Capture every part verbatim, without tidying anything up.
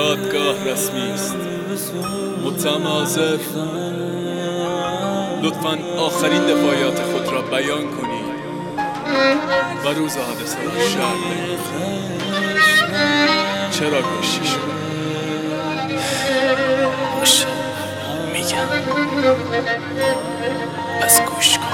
دادگاه رسمی است. متهم حاضر، لطفاً آخرین دفاعیات خود را بیان کنید و روز حادثه را شرح دهید. چرا کشتی شد؟ باشه میگم، بس گوش کن.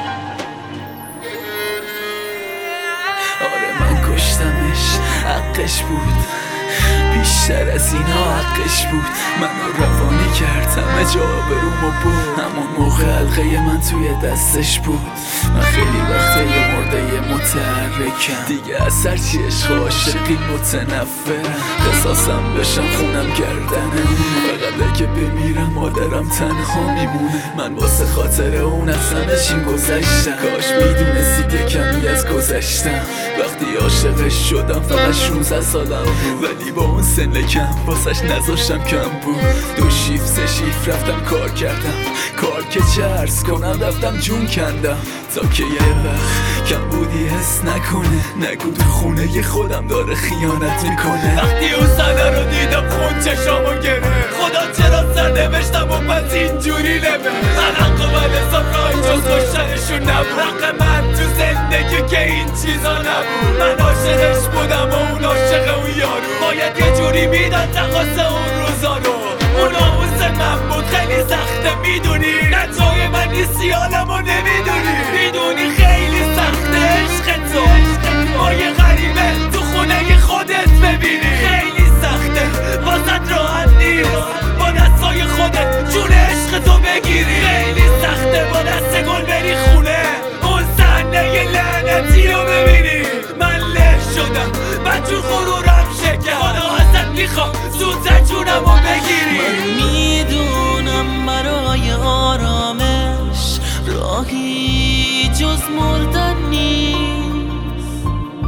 آره من کشتمش، حقش بود، بیشتر از اینا حقش بود. منو روانی کرد، همه جا برومو بود. همون موقع حلقه من توی دستش بود. من خیلی وقته یه مرده یه متحرکم دیگه، از هرچی عشق و عاشقی متنفرم. قصاصم بشم خونم گردنه، فقط اگه بمیرم مادرم تنها میمونه. من واسه خاطر اون از همه چیم گذشتم. کاش میدونستید یه کمی از گذشتم. وقتی عاشقش شدم فقط شونزده سالم بود، ولی با اون سن کم واسش نذاشتم کم بود. دو شیف سه شیف رفتم کار کردم، کار که چه عرض کنم رفتم جون کندم، تا که یه وقت کم بودی حس نکنه. نگو تو خونه خودم داره خیانت میکنه. وقتی اون صحنه رو دیدم خون چشامو گره، خدا چرا سر نوشتم و پس اینجوری نبه. من حق و من حساب رای جز کشتنشون نبود. حق من تو زندگی که این چیزا نبود. من عاشقش بودم و اون عاشق اون یارو، باید یه جوری میداد تقاص اون روزا رو. اون آموز من بود، خیلی سخته میدونی، نه جای من نیستی حالمو نمیدونی. میدونی خیلی سخته عشق تو، ما یه غریبه تو خونه خودت ببینی. خیلی سخته واسه راحت نیست با دستای خودت جون عشق تو بگیری. خیلی سخته با دست گل بری خونه، اون صحنه لعنتی رو ببینی. من له شدم، بدجور غرورم شکن، خدا ازت میخوام زودتر جونمو بگیری. من میدونم برای آرامش راهی جز مردن نیست.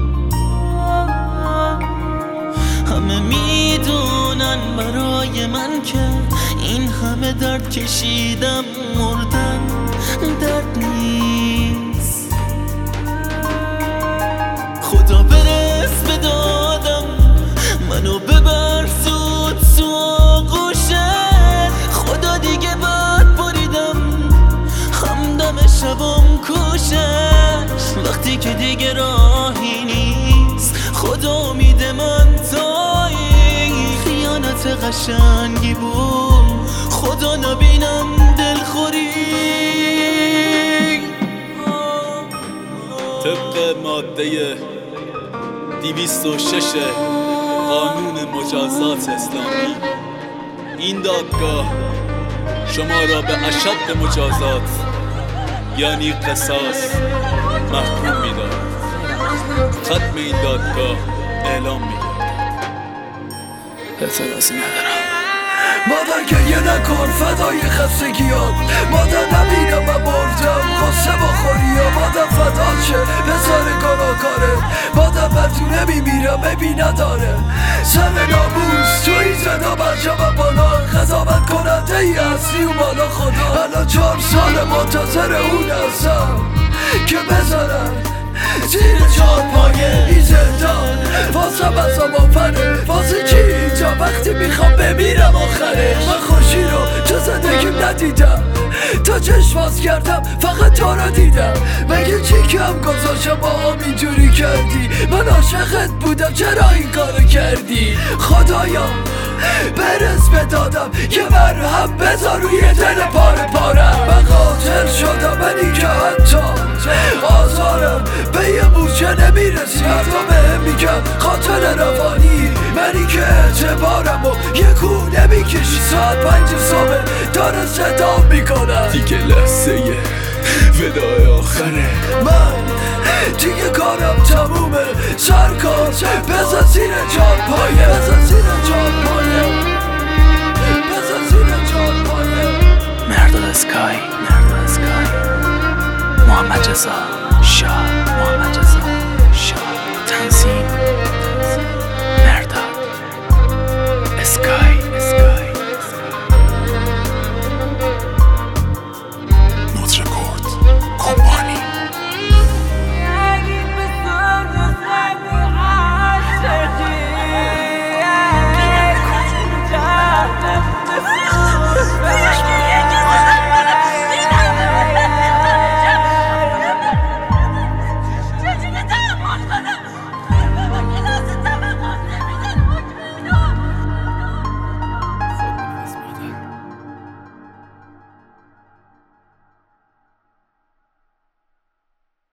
همه میدونن برای من که این همه درد کشیدم، مردن درد نیست. خدا برس به دادم، منو ببر زود تو آغوشت. خدا دیگه بد بریدم، همدم شبم کشش. وقتی که دیگه راهی نیست، خدا میده من تایی. خیانت قشنگی بود، خدا نبینم دلخوری. طبق ماده دویست و شش قانون مجازات اسلامی، این دادگاه شما را به اشد مجازات یعنی قصاص محکوم می‌دارد. ختم این دادگاه اعلام می‌گردد. اعتراضی ندارم. مادر گریه نکن فدای خستگیات، مادر نبینم من مردم غصه بخوری یا مادر فدا چه بذار گناهکاره. مادر بدونه میمیرم ببی نداره، سر ناموس توی زنده برجام بالا. قضاوت کننده ای هستی و بالا خدا. الان چهار سال منتظر اون هستم که بذارن زیر چهار پایه این زندان. واسه بزا مافره واسه چی اینجا وقتی میخوام بمیرم آخرش. من خوشی رو تو زندگیم ندیدم، تا چشم باز کردم فقط تو رو دیدم. مگه چی کم گذاشتم با هم اینجوری کردی؟ من عاشقت بودم چرا این کارو کردی؟ خدایا برس به دادم یه مرهم بذار روی دل پاره پارم. من قاتل شدم منی که حتی آزارم به یه مورچه نمیرسی. حتی بهم میگم قاتل روانی، منی که اعتبارم و یه کو نمیکشی. ساعت پنج صبح داره صدا میکنم، دیگه لحظه ودای آخره. من دیگه کارم تمومه. سرکار بزن زیر چهار پایه، بزن زیر چهار پایه، بزن زیر چهار پایه. مرداد اسکای، مرداد اسکای. محمد رضا شاه، محمد رضا شاه. تنظیم